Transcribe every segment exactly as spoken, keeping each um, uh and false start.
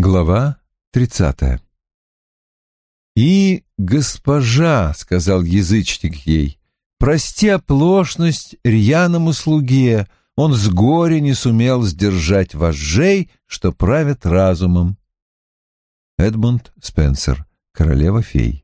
Глава тридцатая. «И, госпожа, — сказал язычник ей, — прости оплошность рьяному слуге, он с горя не сумел сдержать вожжей, что правят разумом». Эдмунд Спенсер, «Королева-фей».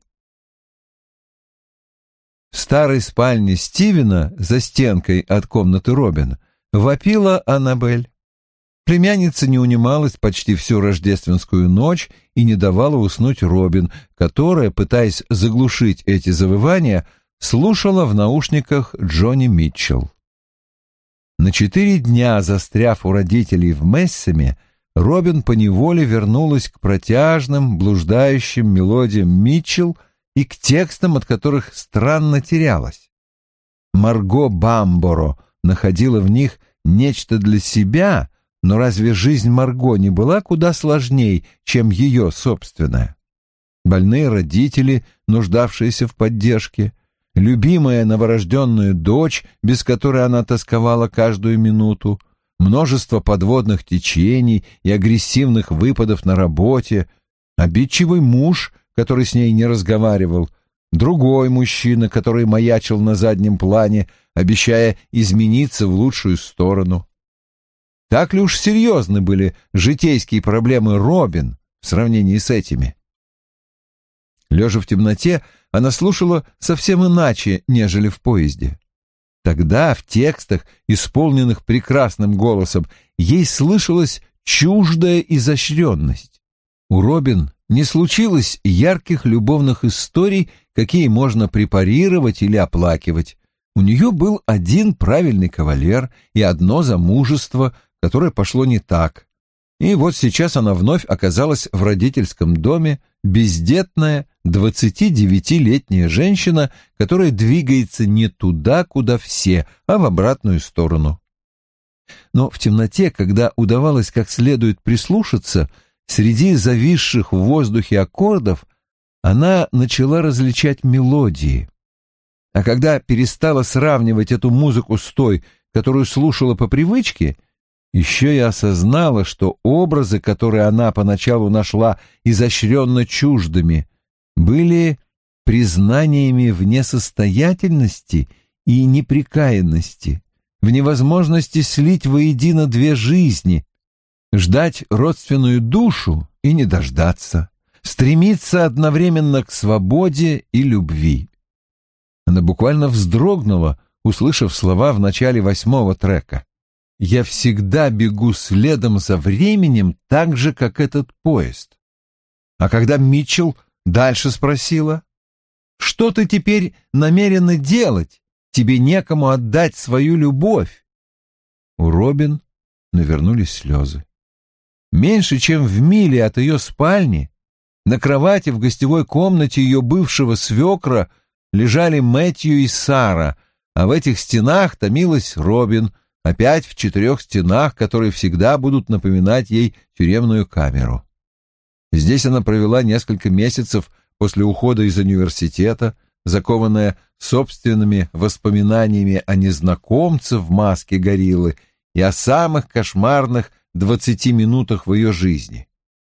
В старой спальне Стивена за стенкой от комнаты Робин вопила Аннабель. Племянница не унималась почти всю рождественскую ночь и не давала уснуть Робин, которая, пытаясь заглушить эти завывания, слушала в наушниках Джонни Митчелл. На четыре дня застряв у родителей в Мессаме, Робин поневоле вернулась к протяжным, блуждающим мелодиям Митчелл и к текстам, от которых странно терялась. Марго Бамборо находила в них нечто для себя, но разве жизнь Марго не была куда сложней, чем ее собственная? Больные родители, нуждавшиеся в поддержке, любимая новорожденная дочь, без которой она тосковала каждую минуту, множество подводных течений и агрессивных выпадов на работе, обидчивый муж, который с ней не разговаривал, другой мужчина, который маячил на заднем плане, обещая измениться в лучшую сторону. Так ли уж серьезны были житейские проблемы Робин в сравнении с этими? Лежа в темноте, она слушала совсем иначе, нежели в поезде. Тогда в текстах, исполненных прекрасным голосом, ей слышалась чуждая изощренность. У Робин не случилось ярких любовных историй, какие можно препарировать или оплакивать. У нее был один правильный кавалер и одно замужество, которое пошло не так. И вот сейчас она вновь оказалась в родительском доме, бездетная, двадцатидевятилетняя женщина, которая двигается не туда, куда все, а в обратную сторону. Но в темноте, когда удавалось как следует прислушаться, среди зависших в воздухе аккордов она начала различать мелодии. А когда перестала сравнивать эту музыку с той, которую слушала по привычке, еще и осознала, что образы, которые она поначалу нашла изощренно чуждыми, были признаниями в несостоятельности и неприкаянности, в невозможности слить воедино две жизни, ждать родственную душу и не дождаться, стремиться одновременно к свободе и любви. Она буквально вздрогнула, услышав слова в начале восьмого трека. «Я всегда бегу следом за временем так же, как этот поезд». А когда Митчелл дальше спросила: «Что ты теперь намерена делать? Тебе некому отдать свою любовь». У Робин навернулись слезы. Меньше чем в миле от ее спальни, на кровати в гостевой комнате ее бывшего свекра лежали Мэтью и Сара, а в этих стенах томилась Робин, опять в четырех стенах, которые всегда будут напоминать ей тюремную камеру. Здесь она провела несколько месяцев после ухода из университета, закованная собственными воспоминаниями о незнакомце в маске гориллы и о самых кошмарных двадцати минутах в ее жизни.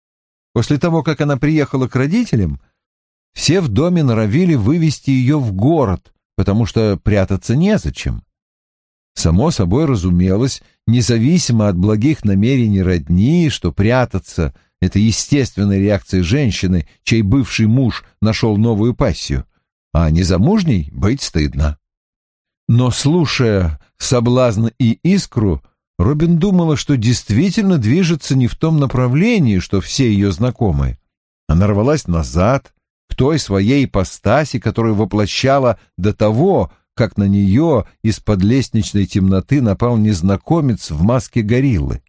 После того, как она приехала к родителям, все в доме норовили вывести ее в город, потому что прятаться незачем. Само собой разумелось, независимо от благих намерений родни, что прятаться — это естественная реакция женщины, чей бывший муж нашел новую пассию, а незамужней быть стыдно. Но, слушая «Соблазн и искру», Робин думала, что действительно движется не в том направлении, что все ее знакомые. Она рвалась назад, к той своей ипостаси, которую воплощала до того, как на нее из-под лестничной темноты напал незнакомец в маске гориллы.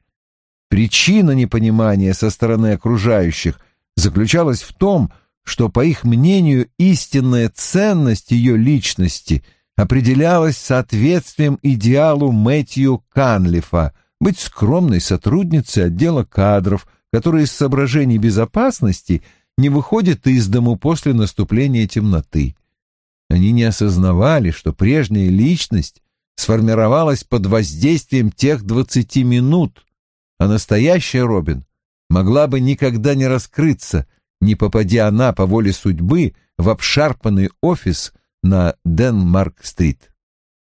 Причина непонимания со стороны окружающих заключалась в том, что, по их мнению, истинная ценность ее личности определялась соответствием идеалу Мэтью Канлифа быть скромной сотрудницей отдела кадров, которая из соображений безопасности не выходит из дому после наступления темноты. Они не осознавали, что прежняя личность сформировалась под воздействием тех двадцати минут, а настоящая Робин могла бы никогда не раскрыться, не попадя она по воле судьбы в обшарпанный офис на Денмарк-стрит.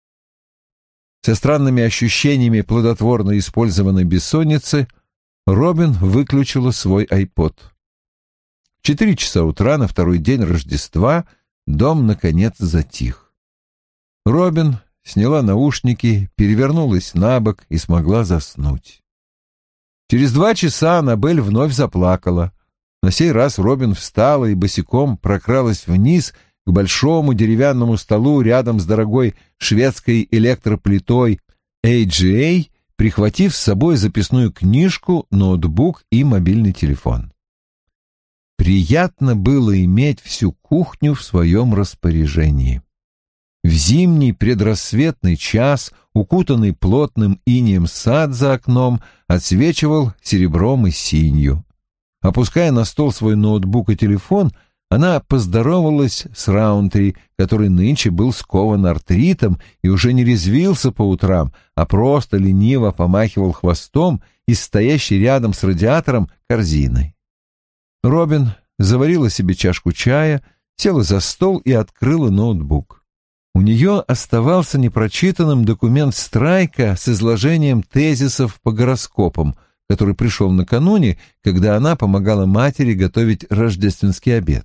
Со странными ощущениями плодотворно использованной бессонницы Робин выключила свой айпод. В четыре часа утра на второй день Рождества дом наконец затих. Робин сняла наушники, перевернулась на бок и смогла заснуть. Через два часа Аннабель вновь заплакала. На сей раз Робин встала и босиком прокралась вниз к большому деревянному столу рядом с дорогой шведской электроплитой эй джи эй, прихватив с собой записную книжку, ноутбук и мобильный телефон. Приятно было иметь всю кухню в своем распоряжении. В зимний предрассветный час, укутанный плотным инеем сад за окном, отсвечивал серебром и синью. Опуская на стол свой ноутбук и телефон, она поздоровалась с Раунтри, который нынче был скован артритом и уже не резвился по утрам, а просто лениво помахивал хвостом из стоящей рядом с радиатором корзиной. Робин заварила себе чашку чая, села за стол и открыла ноутбук. У нее оставался непрочитанным документ Страйка с изложением тезисов по гороскопам, который пришел накануне, когда она помогала матери готовить рождественский обед.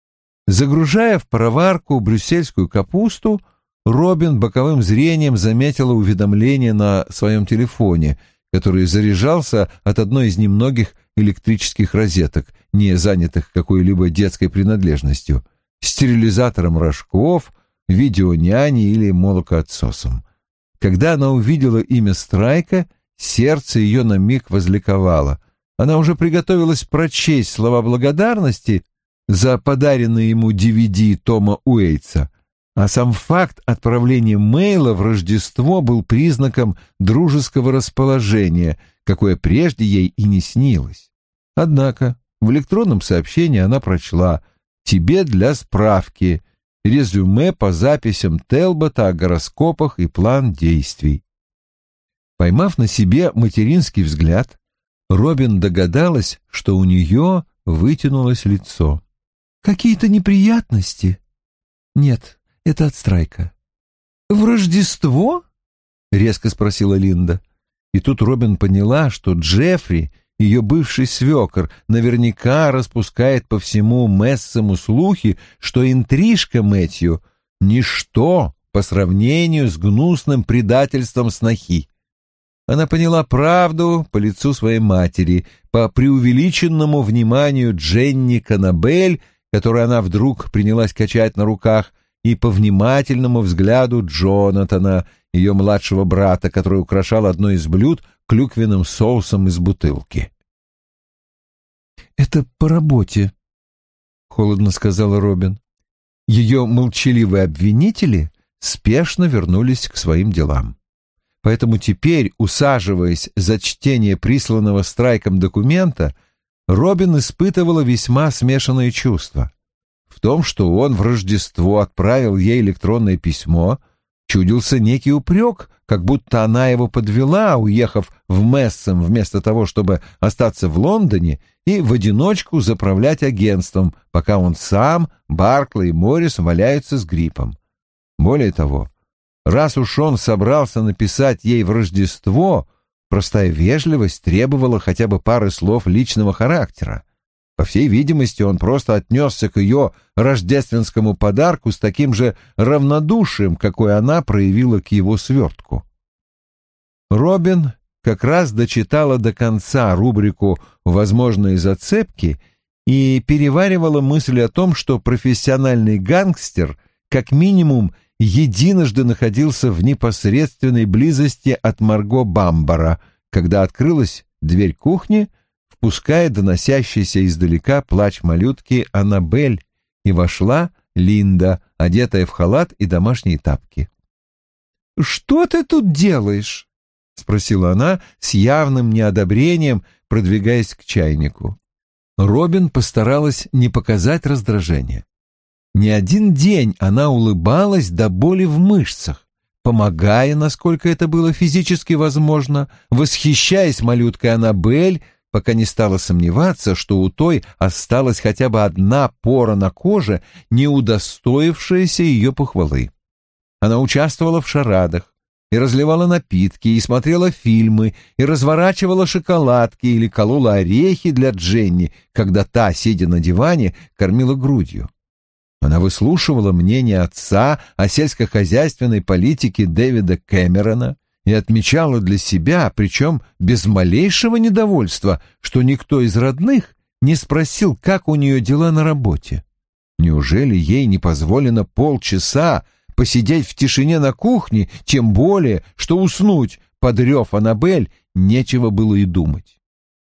Загружая в пароварку брюссельскую капусту, Робин боковым зрением заметила уведомление на своем телефоне, который заряжался от одной из немногих электрических розеток, не занятых какой-либо детской принадлежностью, стерилизатором рожков, видеоняней или молокоотсосом. Когда она увидела имя Страйка, сердце ее на миг возликовало. Она уже приготовилась прочесть слова благодарности за подаренный ему ди ви ди Тома Уэйтса, а сам факт отправления мейла в Рождество был признаком дружеского расположения, какое прежде ей и не снилось. Однако в электронном сообщении она прочла «Тебе для справки. Резюме по записям Телбота о гороскопах и план действий». Поймав на себе материнский взгляд, Робин догадалась, что у нее вытянулось лицо. «Какие-то неприятности?» «Нет, это от Страйка». «В Рождество?» — резко спросила Линда. И тут Робин поняла, что Джеффри, ее бывший свекор, наверняка распускает по всему Мессему слухи, что интрижка Мэтью — ничто по сравнению с гнусным предательством снохи. Она поняла правду по лицу своей матери, по преувеличенному вниманию Дженни Канабель, которую она вдруг принялась качать на руках, и по внимательному взгляду Джонатана, ее младшего брата, который украшал одно из блюд клюквенным соусом из бутылки. «Это по работе», — холодно сказала Робин. Ее молчаливые обвинители спешно вернулись к своим делам. Поэтому теперь, усаживаясь за чтение присланного Страйком документа, Робин испытывала весьма смешанные чувства. В том, что он в Рождество отправил ей электронное письмо, чудился некий упрек, как будто она его подвела, уехав в Мессем вместо того, чтобы остаться в Лондоне и в одиночку заправлять агентством, пока он сам, Барклey и Моррис валяются с гриппом. Более того, раз уж он собрался написать ей в Рождество, простая вежливость требовала хотя бы пары слов личного характера. По всей видимости, он просто отнесся к ее рождественскому подарку с таким же равнодушием, какое она проявила к его свертку. Робин как раз дочитала до конца рубрику «Возможные зацепки» и переваривала мысль о том, что профессиональный гангстер как минимум единожды находился в непосредственной близости от Марго Бамбара, когда открылась дверь кухни, впуская доносящийся издалека плач малютки Аннабель, и вошла Линда, одетая в халат и домашние тапки. «Что ты тут делаешь?» — спросила она с явным неодобрением, продвигаясь к чайнику. Робин постаралась не показать раздражения. Не один день она улыбалась до боли в мышцах, помогая, насколько это было физически возможно, восхищаясь малюткой Аннабель, пока не стала сомневаться, что у той осталась хотя бы одна пора на коже, не удостоившаяся ее похвалы. Она участвовала в шарадах, и разливала напитки, и смотрела фильмы, и разворачивала шоколадки или колола орехи для Дженни, когда та, сидя на диване, кормила грудью. Она выслушивала мнение отца о сельскохозяйственной политике Дэвида Кэмерона и отмечала для себя, причем без малейшего недовольства, что никто из родных не спросил, как у нее дела на работе. Неужели ей не позволено полчаса посидеть в тишине на кухне, тем более, что уснуть под рев Аннабель нечего было и думать.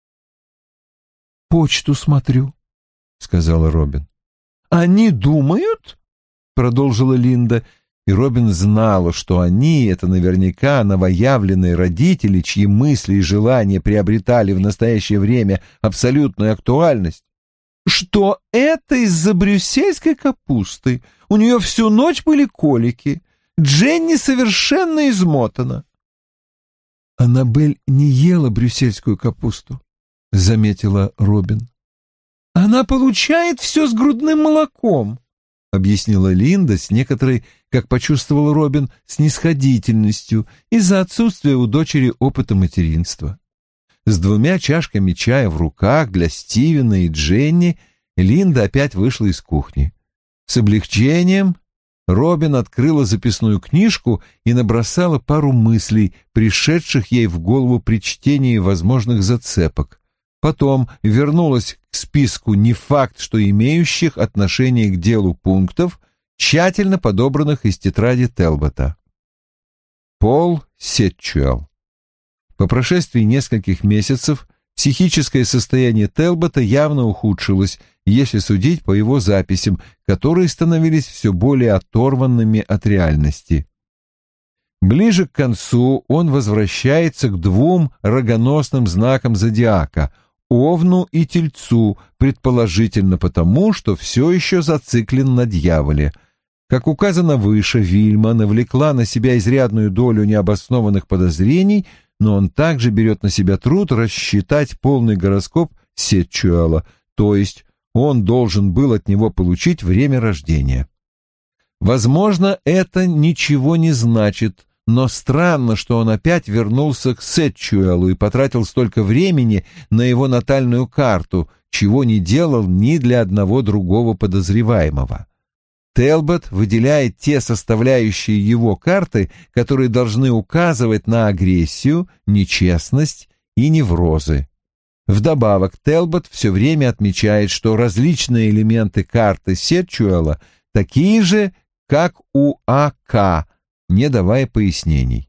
«Почту смотрю», — сказала Робин. «Они думают?» — продолжила Линда, и Робин знала, что они — это наверняка новоявленные родители, чьи мысли и желания приобретали в настоящее время абсолютную актуальность. «Что это из-за брюссельской капусты? У нее всю ночь были колики. Дженни совершенно измотана». «Аннабель не ела брюссельскую капусту», — заметила Робин. «Она получает все с грудным молоком», — объяснила Линда с некоторой, как почувствовала Робин, снисходительностью из-за отсутствия у дочери опыта материнства. С двумя чашками чая в руках для Стивена и Дженни Линда опять вышла из кухни. С облегчением Робин открыла записную книжку и набросала пару мыслей, пришедших ей в голову при чтении возможных зацепок. Потом вернулась к списку не факт, что имеющих отношение к делу пунктов, тщательно подобранных из тетради Телбота. Пол Сетчуэлл. По прошествии нескольких месяцев психическое состояние Телбота явно ухудшилось, если судить по его записям, которые становились все более оторванными от реальности. Ближе к концу он возвращается к двум рогоносным знакам зодиака — Овну и Тельцу, предположительно потому, что все еще зациклен на дьяволе. Как указано выше, Вильма навлекла на себя изрядную долю необоснованных подозрений, но он также берет на себя труд рассчитать полный гороскоп Сетчуэлла, то есть он должен был от него получить время рождения. Возможно, это ничего не значит, но странно, что он опять вернулся к Сетчуэллу и потратил столько времени на его натальную карту, чего не делал ни для одного другого подозреваемого. Телбот выделяет те составляющие его карты, которые должны указывать на агрессию, нечестность и неврозы. Вдобавок, Телбот все время отмечает, что различные элементы карты Сетчуэлла такие же, как у АК, не давая пояснений.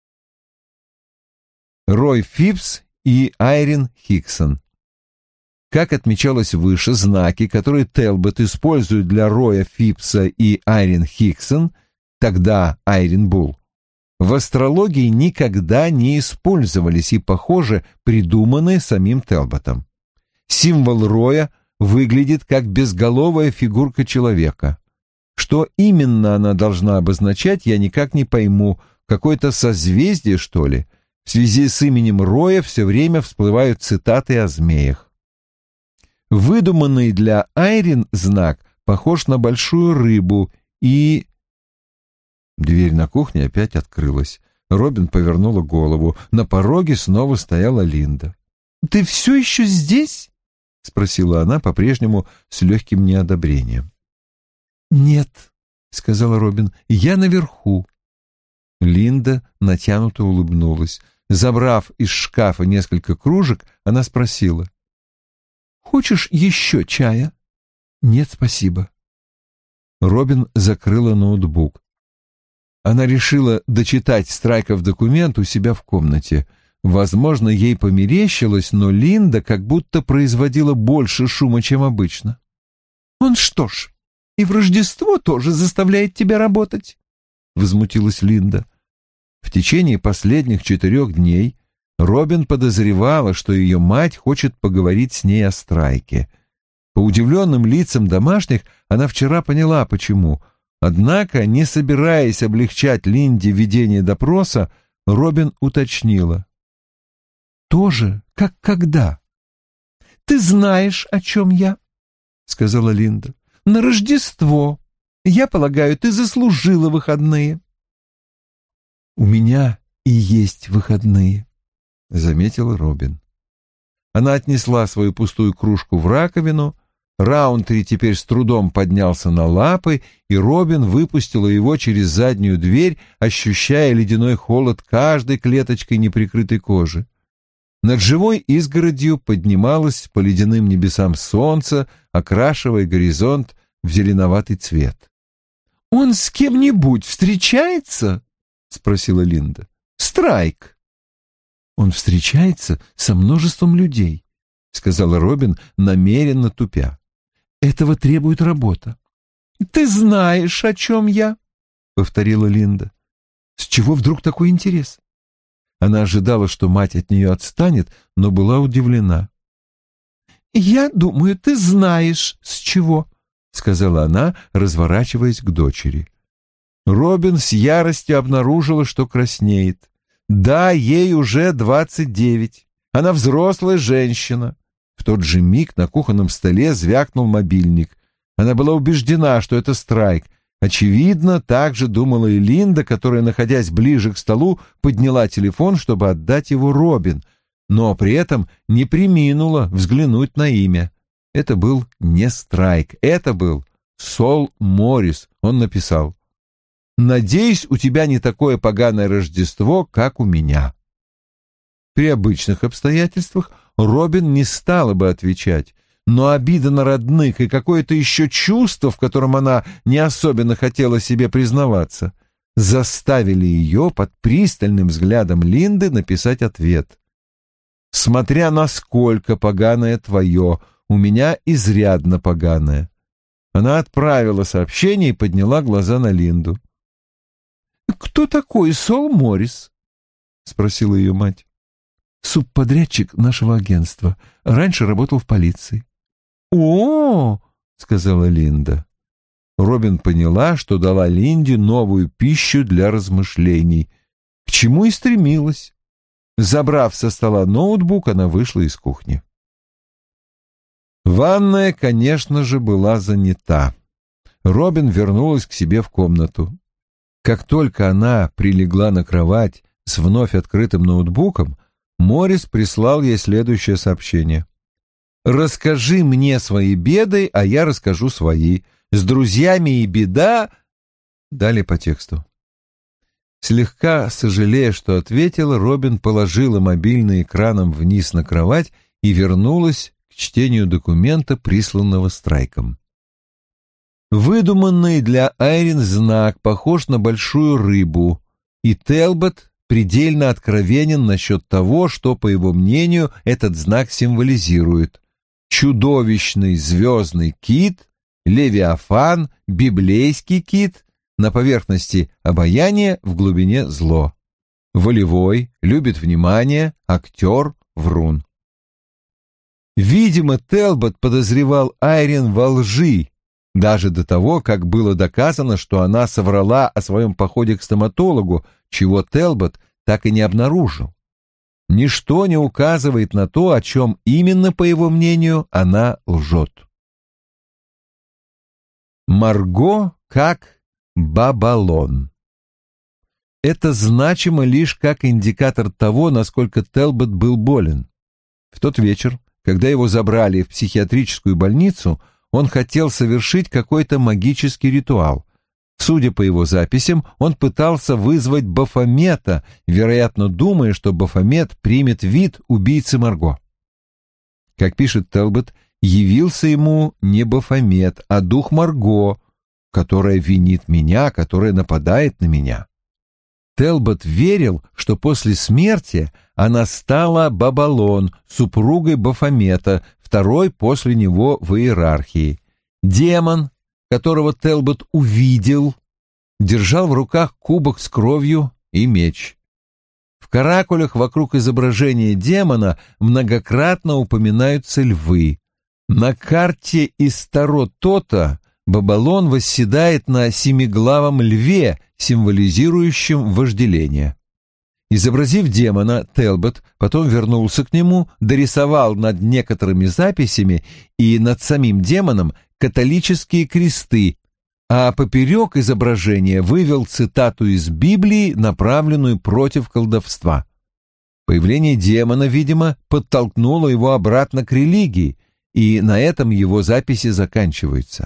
Рой Фипс и Айрин Хиксон. Как отмечалось выше, знаки, которые Телбот использует для Роя Фипса и Айрин Хиксон, тогда Айрин Булл, в астрологии никогда не использовались и, похоже, придуманы самим Телботом. Символ Роя выглядит как безголовая фигурка человека. Что именно она должна обозначать, я никак не пойму. Какое-то созвездие, что ли? В связи с именем Роя все время всплывают цитаты о змеях. Выдуманный для Айрин знак похож на большую рыбу и... Дверь на кухне опять открылась. Робин повернула голову. На пороге снова стояла Линда. «Ты все еще здесь?» — спросила она, по-прежнему с легким неодобрением. «Нет», — сказала Робин, — «я наверху». Линда натянуто улыбнулась. Забрав из шкафа несколько кружек, она спросила: «Хочешь еще чая?» «Нет, спасибо». Робин закрыла ноутбук. Она решила дочитать Страйков документ у себя в комнате. Возможно, ей померещилось, но Линда как будто производила больше шума, чем обычно. «Он что ж, и в Рождество тоже заставляет тебя работать?» — возмутилась Линда. В течение последних четырех дней Робин подозревала, что ее мать хочет поговорить с ней о Страйке. По удивленным лицам домашних она вчера поняла, почему. Однако, не собираясь облегчать Линде ведение допроса, Робин уточнила: «Тоже, как когда?» «Ты знаешь, о чем я», — сказала Линда. «На Рождество. Я полагаю, ты заслужила выходные». «У меня и есть выходные», — заметила Робин. Она отнесла свою пустую кружку в раковину. Раунтри теперь с трудом поднялся на лапы, и Робин выпустила его через заднюю дверь, ощущая ледяной холод каждой клеточкой неприкрытой кожи. Над живой изгородью поднималось по ледяным небесам солнце, окрашивая горизонт в зеленоватый цвет. «Он с кем-нибудь встречается?» — спросила Линда. «Страйк». «Он встречается со множеством людей», — сказала Робин, намеренно тупя. «Этого требует работа». «Ты знаешь, о чем я?» — повторила Линда. «С чего вдруг такой интерес?» Она ожидала, что мать от нее отстанет, но была удивлена. «Я думаю, ты знаешь, с чего», — сказала она, разворачиваясь к дочери. Робин с яростью обнаружила, что краснеет. Да, ей уже двадцать девять. Она взрослая женщина. В тот же миг на кухонном столе звякнул мобильник. Она была убеждена, что это Страйк. Очевидно, так же думала и Линда, которая, находясь ближе к столу, подняла телефон, чтобы отдать его Робин, но при этом не преминула взглянуть на имя. Это был не Страйк, это был Сол Моррис. Он написал: «Надеюсь, у тебя не такое поганое Рождество, как у меня». При обычных обстоятельствах Робин не стала бы отвечать, но обида на родных и какое-то еще чувство, в котором она не особенно хотела себе признаваться, заставили ее под пристальным взглядом Линды написать ответ. «Смотря насколько поганое твое, у меня изрядно поганое». Она отправила сообщение и подняла глаза на Линду. «Кто такой Сол Моррис?» — спросила ее мать. «Субподрядчик нашего агентства. Раньше работал в полиции». «О-о-о!» — сказала Линда. Робин поняла, что дала Линде новую пищу для размышлений, к чему и стремилась. Забрав со стола ноутбук, она вышла из кухни. Ванная, конечно же, была занята. Робин вернулась к себе в комнату. Как только она прилегла на кровать с вновь открытым ноутбуком, Моррис прислал ей следующее сообщение. «Расскажи мне свои беды, а я расскажу свои. С друзьями и беда...» Далее по тексту. Слегка сожалея, что ответила, Робин положила мобильный экраном вниз на кровать и вернулась к чтению документа, присланного Страйком. Выдуманный для Айрин знак похож на большую рыбу, и Телбот предельно откровенен насчет того, что, по его мнению, этот знак символизирует. Чудовищный звездный кит, левиафан, библейский кит, на поверхности обаяние, в глубине зло. Волевой, любит внимание, актер, врун. Видимо, Телбот подозревал Айрин во лжи, даже до того, как было доказано, что она соврала о своем походе к стоматологу, чего Телбот так и не обнаружил. Ничто не указывает на то, о чем именно, по его мнению, она лжет. Марго как Бабалон. Это значимо лишь как индикатор того, насколько Телбот был болен. В тот вечер, когда его забрали в психиатрическую больницу, он хотел совершить какой-то магический ритуал. Судя по его записям, он пытался вызвать Бафомета, вероятно, думая, что Бафомет примет вид убийцы Марго. Как пишет Телбот, явился ему не Бафомет, а дух Марго, которая винит меня, которая нападает на меня. Телбот верил, что после смерти она стала Бабалон, супругой Бафомета, второй после него в иерархии. Демон, которого Телбот увидел, держал в руках кубок с кровью и меч. В каракулях вокруг изображения демона многократно упоминаются львы. На карте из Таро Тота Бабалон восседает на семиглавом льве, символизирующем вожделение. Изобразив демона, Телбот потом вернулся к нему, дорисовал над некоторыми записями и над самим демоном католические кресты, а поперек изображения вывел цитату из Библии, направленную против колдовства. Появление демона, видимо, подтолкнуло его обратно к религии, и на этом его записи заканчиваются.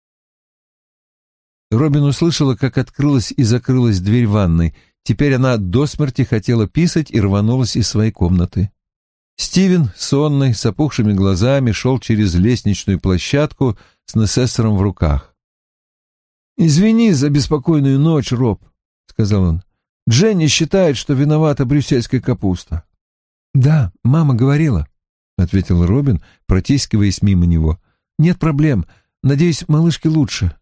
Робин услышала, как открылась и закрылась дверь ванной. Теперь она до смерти хотела писать и рванулась из своей комнаты. Стивен, сонный, с опухшими глазами, шел через лестничную площадку с несессором в руках. «Извини за беспокойную ночь, Роб», — сказал он. «Дженни считает, что виновата брюссельская капуста». «Да, мама говорила», — ответил Робин, протискиваясь мимо него. «Нет проблем. Надеюсь, малышке лучше».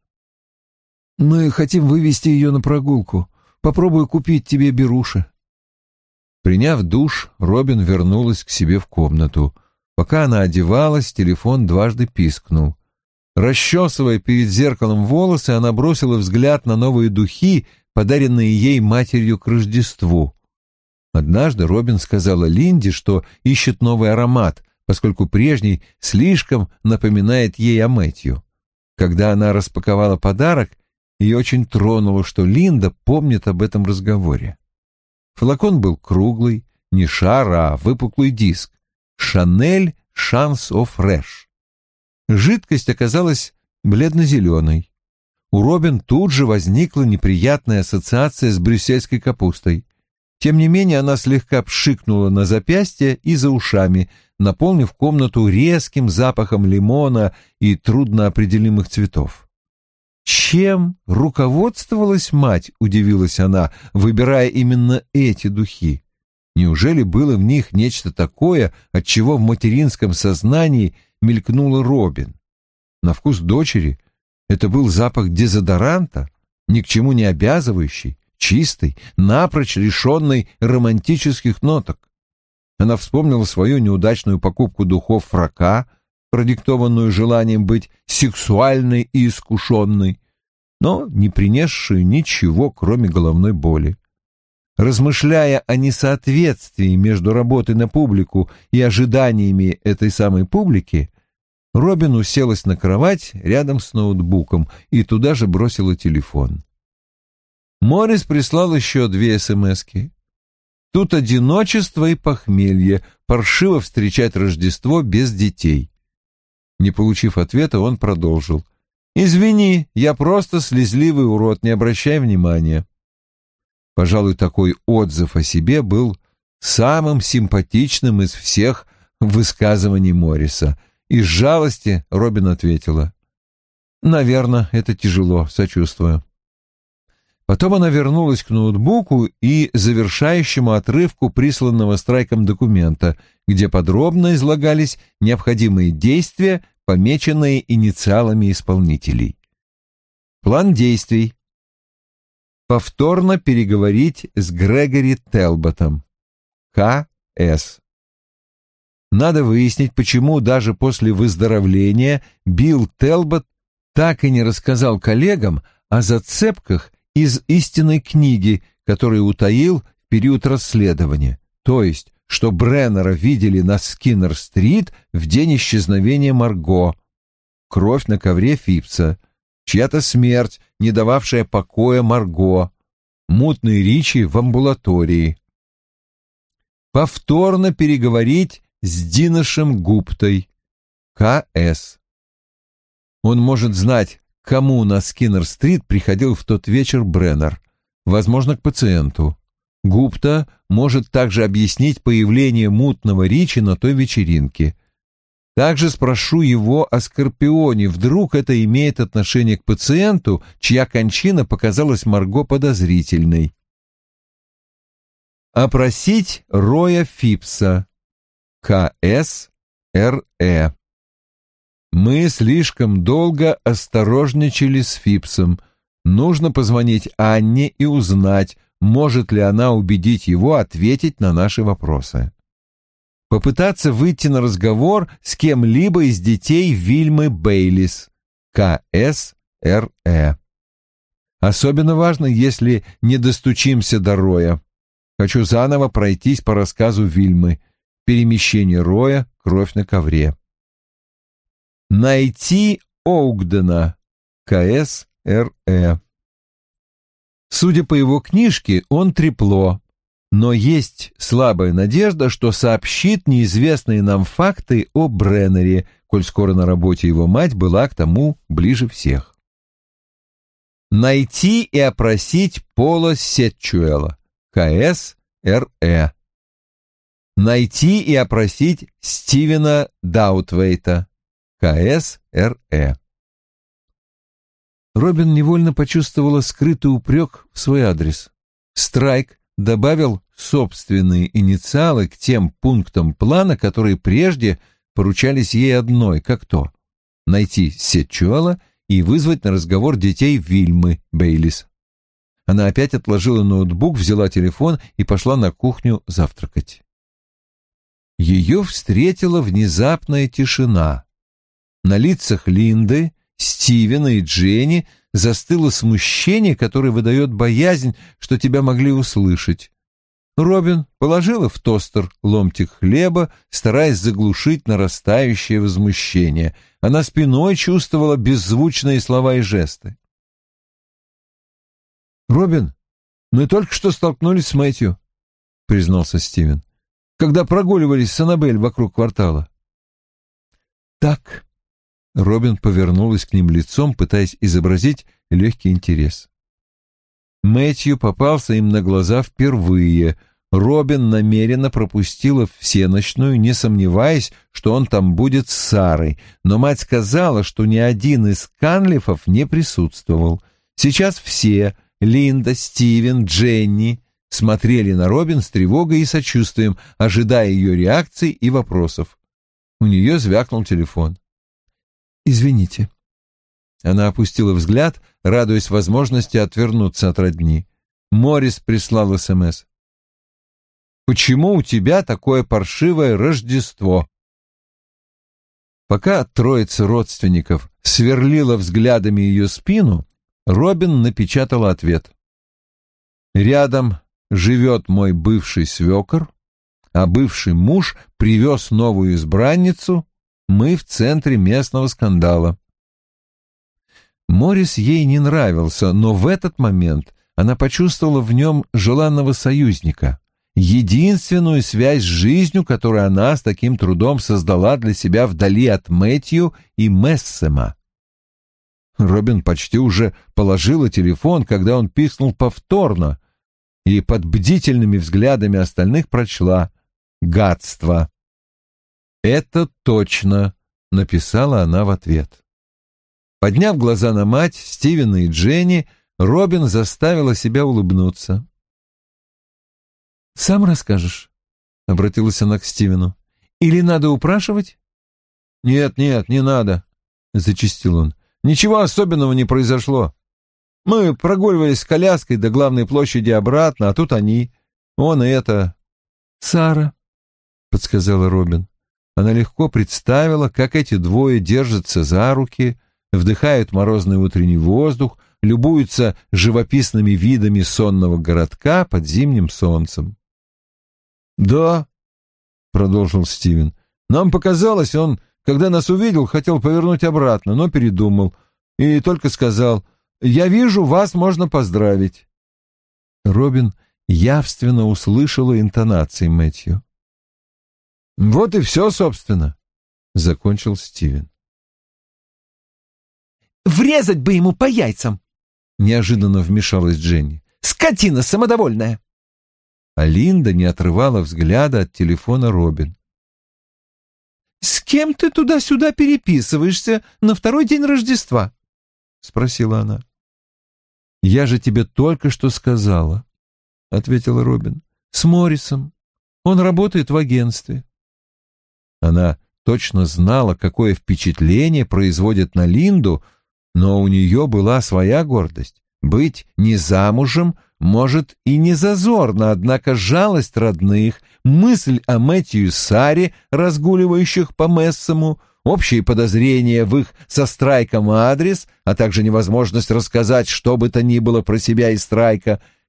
«Мы хотим вывести ее на прогулку. Попробую купить тебе беруши». Приняв душ, Робин вернулась к себе в комнату. Пока она одевалась, телефон дважды пискнул. Расчесывая перед зеркалом волосы, она бросила взгляд на новые духи, подаренные ей матерью к Рождеству. Однажды Робин сказала Линде, что ищет новый аромат, поскольку прежний слишком напоминает ей о Мэтью. Когда она распаковала подарок, ее очень тронуло, что Линда помнит об этом разговоре. Флакон был круглый, не шар, а выпуклый диск. «Шанель Шанс о Фреш». Жидкость оказалась бледно-зеленой. У Робин тут же возникла неприятная ассоциация с брюссельской капустой. Тем не менее она слегка пшикнула на запястье и за ушами, наполнив комнату резким запахом лимона и трудноопределимых цветов. Чем руководствовалась мать, удивилась она, выбирая именно эти духи? Неужели было в них нечто такое, от чего в материнском сознании мелькнула Робин? На вкус дочери это был запах дезодоранта, ни к чему не обязывающий, чистый, напрочь лишенный романтических ноток. Она вспомнила свою неудачную покупку духов Фрака, продиктованную желанием быть сексуальной и искушенной, но не принесшую ничего, кроме головной боли. Размышляя о несоответствии между работой на публику и ожиданиями этой самой публики, Робин уселась на кровать рядом с ноутбуком и туда же бросила телефон. Моррис прислал еще две смски. Тут одиночество и похмелье, паршиво встречать Рождество без детей. Не получив ответа, он продолжил. «Извини, я просто слезливый урод, не обращай внимания». Пожалуй, такой отзыв о себе был самым симпатичным из всех высказываний Морриса. Из жалости Робин ответила. «Наверное, это тяжело, сочувствую». Потом она вернулась к ноутбуку и завершающему отрывку присланного Страйком документа, где подробно излагались необходимые действия, помеченные инициалами исполнителей. План действий. Повторно переговорить с Грегори Телботом. К С. Надо выяснить, почему даже после выздоровления Билл Телбот так и не рассказал коллегам о зацепках из истинной книги, которую утаил в период расследования, то есть, что Бреннера видели на Скиннер-стрит в день исчезновения Марго, кровь на ковре Фипса, чья-то смерть, не дававшая покоя Марго, мутный Ричи в амбулатории. Повторно переговорить с Диношем Гуптой. К С. Он может знать, к кому на Скиннер-стрит приходил в тот вечер Бреннер, возможно, к пациенту. Гупта может также объяснить появление мутного Ричи на той вечеринке. Также спрошу его о Скорпионе, вдруг это имеет отношение к пациенту, чья кончина показалась Марго подозрительной. Опросить Роя Фипса. К С Р Э. Мы слишком долго осторожничали с Фипсом. Нужно позвонить Анне и узнать, может ли она убедить его ответить на наши вопросы. Попытаться выйти на разговор с кем-либо из детей Вильмы Бейлис. К С Р Э. Особенно важно, если не достучимся до Роя. Хочу заново пройтись по рассказу Вильмы. Перемещение Роя, кровь на ковре. Найти Оугдена. КС РЭ. Судя по его книжке, он трепло, но есть слабая надежда, что сообщит неизвестные нам факты о Бреннере, коль скоро на работе его мать была к тому ближе всех. Найти и опросить Пола Сетчуэла. КС РЭ. Найти и опросить Стивена Даутвейта. КС РЭ. Робин невольно почувствовала скрытый упрек в свой адрес. Страйк добавил собственные инициалы к тем пунктам плана, которые прежде поручались ей одной, как то найти Сетчуэла и вызвать на разговор детей Вильмы Бейлис. Она опять отложила ноутбук, взяла телефон и пошла на кухню завтракать. Ее встретила внезапная тишина. На лицах Линды, Стивена и Дженни застыло смущение, которое выдает боязнь, что тебя могли услышать. Робин положила в тостер ломтик хлеба, стараясь заглушить нарастающее возмущение. Она спиной чувствовала беззвучные слова и жесты. «Робин, мы только что столкнулись с Мэтью», — признался Стивен, «когда прогуливались с Аннабель вокруг квартала». «Так». Робин повернулась к ним лицом, пытаясь изобразить легкий интерес. Мэтью попался им на глаза впервые. Робин намеренно пропустила всенощную, не сомневаясь, что он там будет с Сарой, но мать сказала, что ни один из Канлифов не присутствовал. Сейчас все — Линда, Стивен, Дженни — смотрели на Робин с тревогой и сочувствием, ожидая ее реакций и вопросов. У нее звякнул телефон. «Извините». Она опустила взгляд, радуясь возможности отвернуться от родни. Моррис прислал СМС. «Почему у тебя такое паршивое Рождество?» Пока троица родственников сверлила взглядами ее спину, Робин напечатала ответ. «Рядом живет мой бывший свекор, а бывший муж привез новую избранницу. Мы в центре местного скандала». Моррис ей не нравился, но в этот момент она почувствовала в нем желанного союзника, единственную связь с жизнью, которую она с таким трудом создала для себя вдали от Мэтью и Мессема. Робин почти уже положила телефон, когда он пискнул повторно, и под бдительными взглядами остальных прочла «Гадство». «Это точно», — написала она в ответ. Подняв глаза на мать, Стивена и Дженни, Робин заставила себя улыбнуться. «Сам расскажешь?» — обратилась она к Стивену. «Или надо упрашивать?» «Нет, нет, не надо», — зачастил он. «Ничего особенного не произошло. Мы прогуливались с коляской до главной площади обратно, а тут они. Он и это...» «Сара», — подсказала Робин. Она легко представила, как эти двое держатся за руки, вдыхают морозный утренний воздух, любуются живописными видами сонного городка под зимним солнцем. «Да», — продолжил Стивен, — «нам показалось, он, когда нас увидел, хотел повернуть обратно, но передумал, и только сказал: «Я вижу, вас можно поздравить». Робин явственно услышала интонации Мэтью. «Вот и все, собственно», — закончил Стивен. «Врезать бы ему по яйцам!» — неожиданно вмешалась Дженни. «Скотина самодовольная!» А Линда не отрывала взгляда от телефона Робин. «С кем ты туда-сюда переписываешься на второй день Рождества?» — спросила она. «Я же тебе только что сказала», — ответила Робин. «С Моррисом. Он работает в агентстве». Она точно знала, какое впечатление производит на Линду, но у нее была своя гордость. Быть не замужем, может, и не зазорно, однако жалость родных, мысль о Мэтью и Саре, разгуливающих по Мессому, общие подозрения в их со Страйком адрес, а также невозможность рассказать что бы то ни было про себя и Страйка,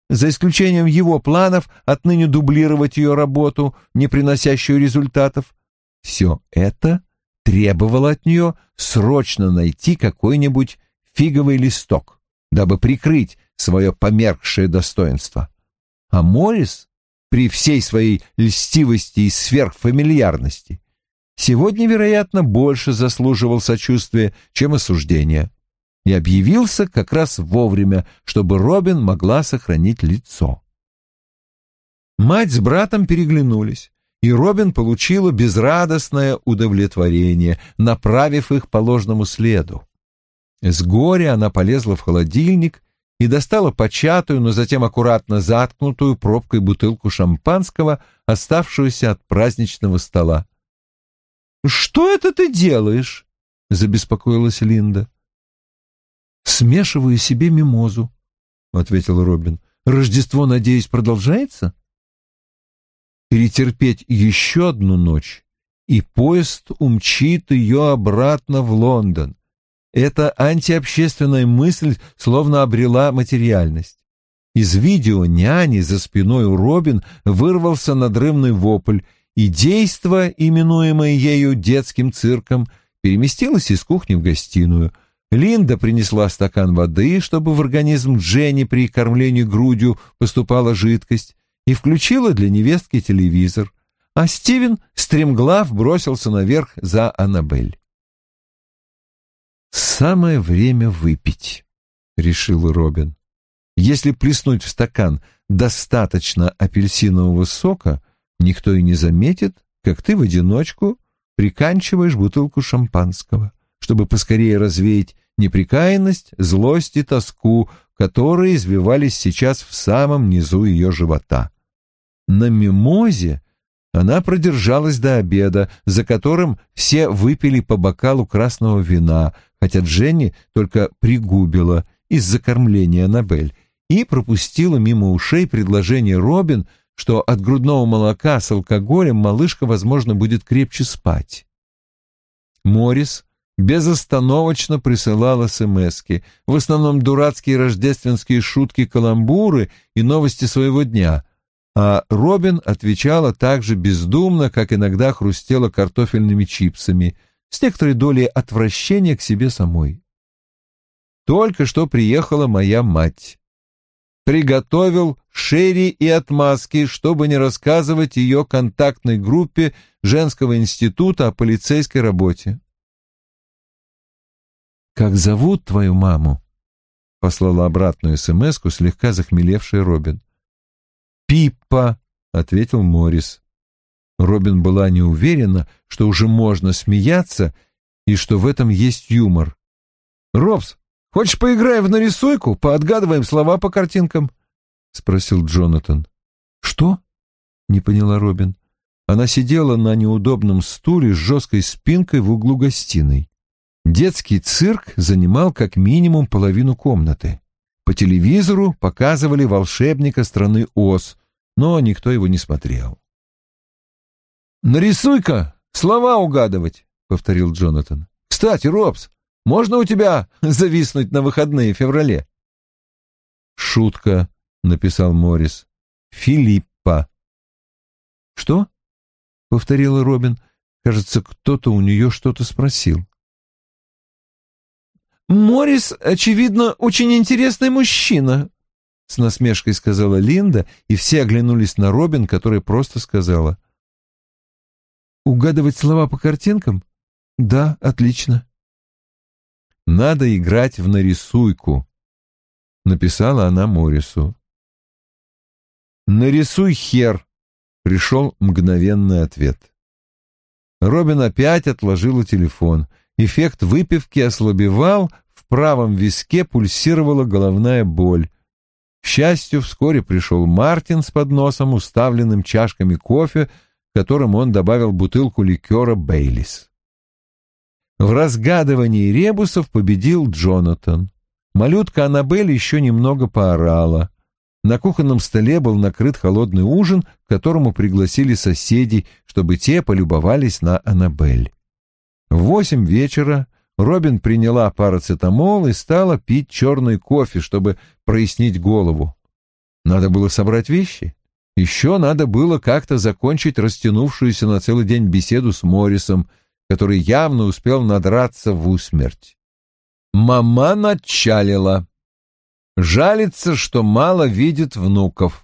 за исключением его планов отныне дублировать ее работу, не приносящую результатов. Все это требовало от нее срочно найти какой-нибудь фиговый листок, дабы прикрыть свое померкшее достоинство. А Моррис, при всей своей льстивости и сверхфамильярности, сегодня, вероятно, больше заслуживал сочувствия, чем осуждения, и объявился как раз вовремя, чтобы Робин могла сохранить лицо. Мать с братом переглянулись, и Робин получила безрадостное удовлетворение, направив их по ложному следу. С горя она полезла в холодильник и достала початую, но затем аккуратно заткнутую пробкой бутылку шампанского, оставшуюся от праздничного стола. «Что это ты делаешь?» — забеспокоилась Линда. «Смешиваю себе мимозу», — ответил Робин. «Рождество, надеюсь, продолжается?» Перетерпеть еще одну ночь, и поезд умчит ее обратно в Лондон. Эта антиобщественная мысль словно обрела материальность. Из видео няни за спиной у Робин вырвался надрывный вопль, и действо, именуемое ею детским цирком, переместилось из кухни в гостиную. Линда принесла стакан воды, чтобы в организм Дженни при кормлении грудью поступала жидкость, и включила для невестки телевизор, а Стивен стремглав бросился наверх за Аннабель. «Самое время выпить», — решил Робин. «Если плеснуть в стакан достаточно апельсинового сока, никто и не заметит, как ты в одиночку приканчиваешь бутылку шампанского, чтобы поскорее развеять неприкаянность, злость и тоску, которые извивались сейчас в самом низу ее живота. На мимозе она продержалась до обеда, за которым все выпили по бокалу красного вина, хотя Дженни только пригубила из-за кормления Аннабель и пропустила мимо ушей предложение Робин, что от грудного молока с алкоголем малышка, возможно, будет крепче спать. Моррис безостановочно присылал эсэмэски, в основном дурацкие рождественские шутки-каламбуры и новости своего дня, а Робин отвечала так же бездумно, как иногда хрустела картофельными чипсами, с некоторой долей отвращения к себе самой. «Только что приехала моя мать. Приготовил шерри и отмазки, чтобы не рассказывать ее контактной группе женского института о полицейской работе». «Как зовут твою маму?» — послала обратную эсэмэску слегка захмелевший Робин. «Пиппа», — ответил Моррис. Робин была не уверена, что уже можно смеяться и что в этом есть юмор. «Робс, хочешь поиграем в нарисуйку, поотгадываем слова по картинкам?» — спросил Джонатан. «Что?» — не поняла Робин. Она сидела на неудобном стуле с жесткой спинкой в углу гостиной. Детский цирк занимал как минимум половину комнаты. По телевизору показывали волшебника страны Оз, но никто его не смотрел. «Нарисуй-ка, слова угадывать», — повторил Джонатан. «Кстати, Робс, можно у тебя зависнуть на выходные в феврале?» «Шутка», — написал Моррис. «Филиппа». «Что?» — повторила Робин. Кажется, кто-то у нее что-то спросил. «Моррис, очевидно, очень интересный мужчина», — с насмешкой сказала Линда, и все оглянулись на Робин, которая просто сказала: «Угадывать слова по картинкам? Да, отлично». «Надо играть в нарисуйку», — написала она Моррису. «Нарисуй хер», — пришел мгновенный ответ. Робин опять отложила телефон. Эффект выпивки ослабевал, в правом виске пульсировала головная боль. К счастью, вскоре пришел Мартин с подносом, уставленным чашками кофе, в котором он добавил бутылку ликера Бейлис. В разгадывании ребусов победил Джонатан. Малютка Аннабель еще немного поорала. На кухонном столе был накрыт холодный ужин, к которому пригласили соседей, чтобы те полюбовались на Аннабель. В восемь вечера Робин приняла парацетамол и стала пить черный кофе, чтобы прояснить голову. Надо было собрать вещи. Еще надо было как-то закончить растянувшуюся на целый день беседу с Моррисом, который явно успел надраться в усмерть. Маман отчалила. Жалится, что мало видит внуков.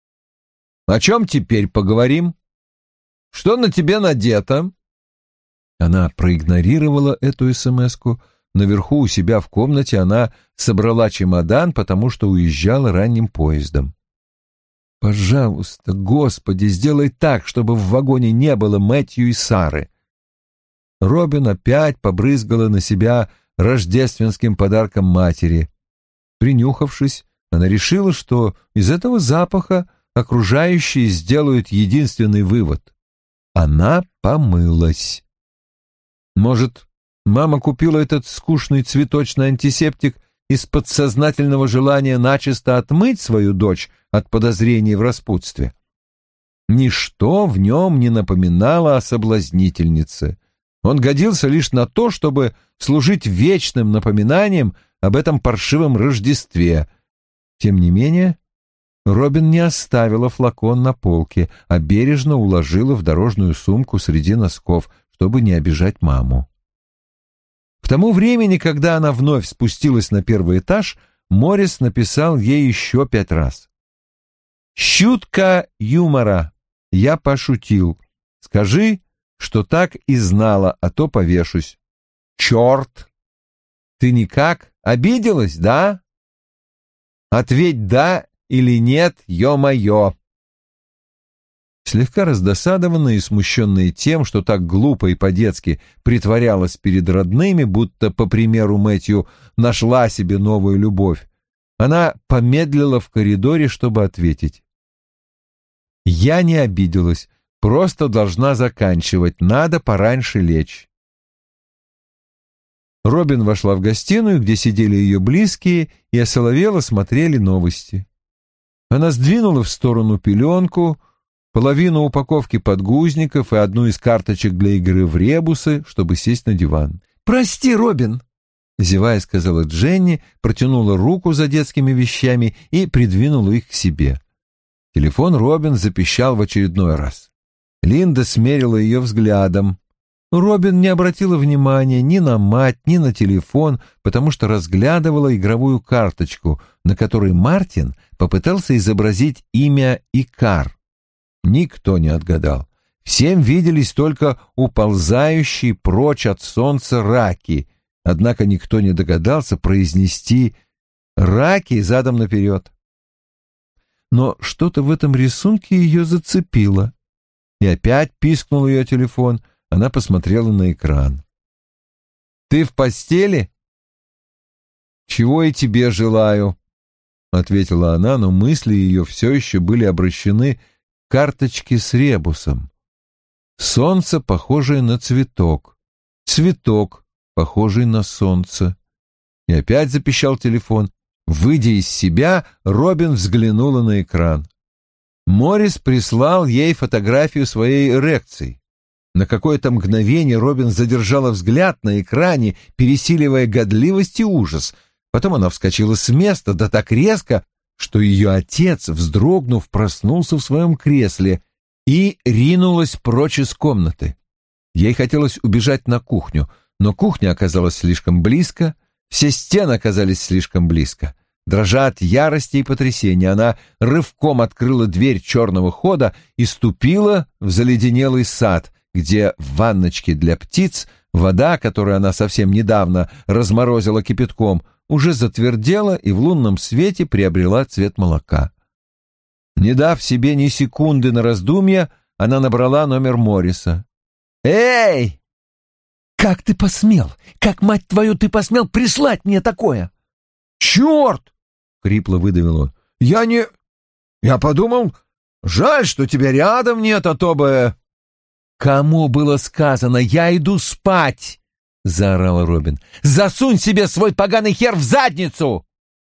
«О чем теперь поговорим? Что на тебе надето?» Она проигнорировала эту эсэмэску. Наверху у себя в комнате она собрала чемодан, потому что уезжала ранним поездом. «Пожалуйста, Господи, сделай так, чтобы в вагоне не было Мэтью и Сары». Робин опять побрызгала на себя рождественским подарком матери. Принюхавшись, она решила, что из этого запаха окружающие сделают единственный вывод. Она помылась. Может, мама купила этот скучный цветочный антисептик из подсознательного желания начисто отмыть свою дочь от подозрений в распутстве? Ничто в нем не напоминало о соблазнительнице. Он годился лишь на то, чтобы служить вечным напоминанием об этом паршивом Рождестве. Тем не менее, Робин не оставила флакон на полке, а бережно уложила в дорожную сумку среди носков, чтобы не обижать маму. К тому времени, когда она вновь спустилась на первый этаж, Моррис написал ей еще пять раз. «Щутка юмора. Я пошутил. Скажи, что так и знала, а то повешусь. Черт! Ты никак? Обиделась, да? Ответь «да» или «нет», ё-моё». Слегка раздосадованная и смущенная тем, что так глупо и по-детски притворялась перед родными, будто, по примеру Мэтью, нашла себе новую любовь, она помедлила в коридоре, чтобы ответить. «Я не обиделась, просто должна заканчивать, надо пораньше лечь». Робин вошла в гостиную, где сидели ее близкие, и осоловело смотрели новости. Она сдвинула в сторону пеленку, половину упаковки подгузников и одну из карточек для игры в ребусы, чтобы сесть на диван. «Прости, Робин», — зевая сказала Дженни, протянула руку за детскими вещами и придвинула их к себе. Телефон Робин запищал в очередной раз. Линда смерила ее взглядом. Робин не обратила внимания ни на мать, ни на телефон, потому что разглядывала игровую карточку, на которой Мартин попытался изобразить имя Икар. Никто не отгадал. Всем виделись только уползающие прочь от солнца раки, однако никто не догадался произнести «раки» задом наперед. Но что-то в этом рисунке ее зацепило. И опять пискнул ее телефон. Она посмотрела на экран. «Ты в постели?» «Чего и тебе желаю», — ответила она, но мысли ее все еще были обращены к карточке с ребусом. Солнце, похожее на цветок. Цветок, похожий на солнце. И опять запищал телефон. Выйдя из себя, Робин взглянула на экран. Моррис прислал ей фотографию своей эрекции. На какое-то мгновение Робин задержала взгляд на экране, пересиливая годливость и ужас. Потом она вскочила с места, да так резко, что ее отец, вздрогнув, проснулся в своем кресле и ринулась прочь из комнаты. Ей хотелось убежать на кухню, но кухня оказалась слишком близко, все стены оказались слишком близко. Дрожа от ярости и потрясения, она рывком открыла дверь черного хода и ступила в заледенелый сад, где в ванночке для птиц вода, которую она совсем недавно разморозила кипятком, уже затвердела и в лунном свете приобрела цвет молока. Не дав себе ни секунды на раздумья, она набрала номер Морриса. «Эй! Как ты посмел? Как, мать твою, ты посмел прислать мне такое?» «Черт!» — хрипло выдавил он. «Я не... Я подумал, жаль, что тебя рядом нет, а то бы...» «Кому было сказано, я иду спать?» — заорала Робин. «Засунь себе свой поганый хер в задницу!»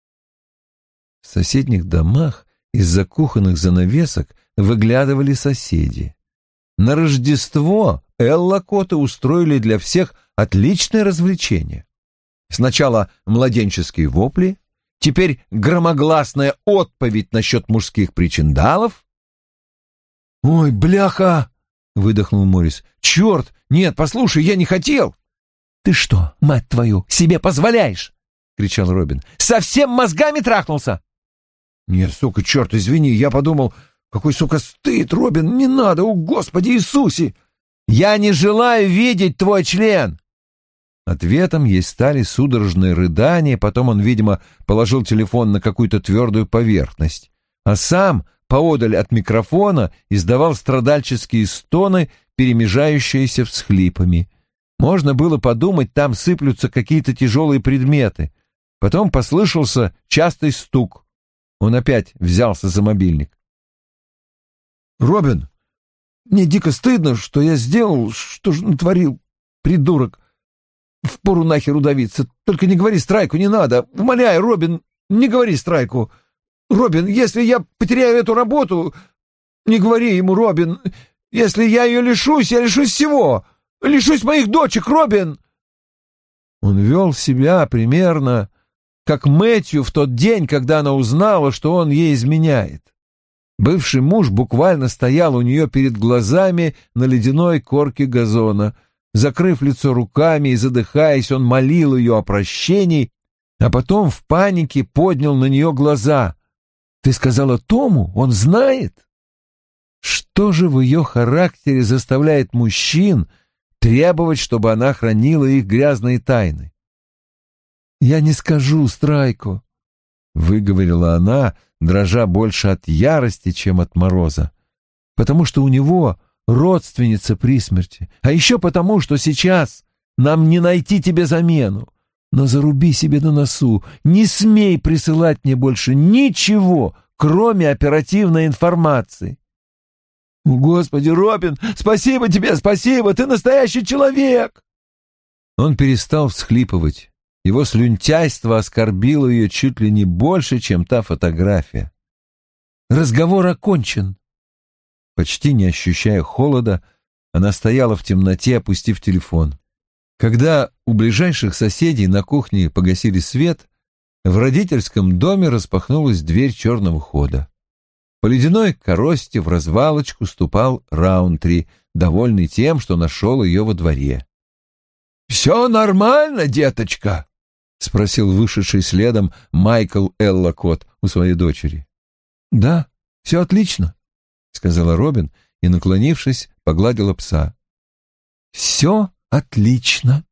В соседних домах из-за кухонных занавесок выглядывали соседи. На Рождество Эллакоты устроили для всех отличное развлечение. Сначала младенческие вопли, Теперь громогласная отповедь насчет мужских причиндалов? «Ой, бляха!» — выдохнул Моррис. «Черт! Нет, послушай, я не хотел!» «Ты что, мать твою, себе позволяешь?» — кричал Робин. «Совсем мозгами трахнулся?» «Нет, сука, черт, извини, я подумал, какой, сука, стыд, Робин, не надо, о Господи Иисусе!» «Я не желаю видеть твой член!» Ответом ей стали судорожные рыдания, потом он, видимо, положил телефон на какую-то твердую поверхность, а сам, поодаль от микрофона, издавал страдальческие стоны, перемежающиеся всхлипами. Можно было подумать, там сыплются какие-то тяжелые предметы. Потом послышался частый стук. Он опять взялся за мобильник. «Робин, мне дико стыдно, что я сделал, что же натворил, придурок. Впору нахер удавиться. Только не говори Страйку, не надо. Умоляю, Робин, не говори Страйку. Робин, если я потеряю эту работу, не говори ему, Робин. Если я ее лишусь, я лишусь всего. Лишусь моих дочек, Робин!» Он вел себя примерно как Мэтью в тот день, когда она узнала, что он ей изменяет. Бывший муж буквально стоял у нее перед глазами на ледяной корке газона. Закрыв лицо руками и задыхаясь, он молил ее о прощении, а потом в панике поднял на нее глаза. «Ты сказала Тому? Он знает?» Что же в ее характере заставляет мужчин требовать, чтобы она хранила их грязные тайны? «Я не скажу Страйку», — выговорила она, дрожа больше от ярости, чем от мороза, «потому что у него родственница при смерти, а еще потому, что сейчас нам не найти тебе замену. Но заруби себе на носу, не смей присылать мне больше ничего, кроме оперативной информации». «Господи, Робин, спасибо тебе, спасибо, ты настоящий человек!» Он перестал всхлипывать. Его слюнтяйство оскорбило ее чуть ли не больше, чем та фотография. «Разговор окончен». Почти не ощущая холода, она стояла в темноте, опустив телефон. Когда у ближайших соседей на кухне погасили свет, в родительском доме распахнулась дверь черного хода. По ледяной коросте в развалочку ступал Раунтри, довольный тем, что нашел ее во дворе. «Все нормально, деточка?» — спросил вышедший следом Майкл Эллокот у своей дочери. «Да, все отлично», — сказала Робин и, наклонившись, погладила пса. «Все отлично».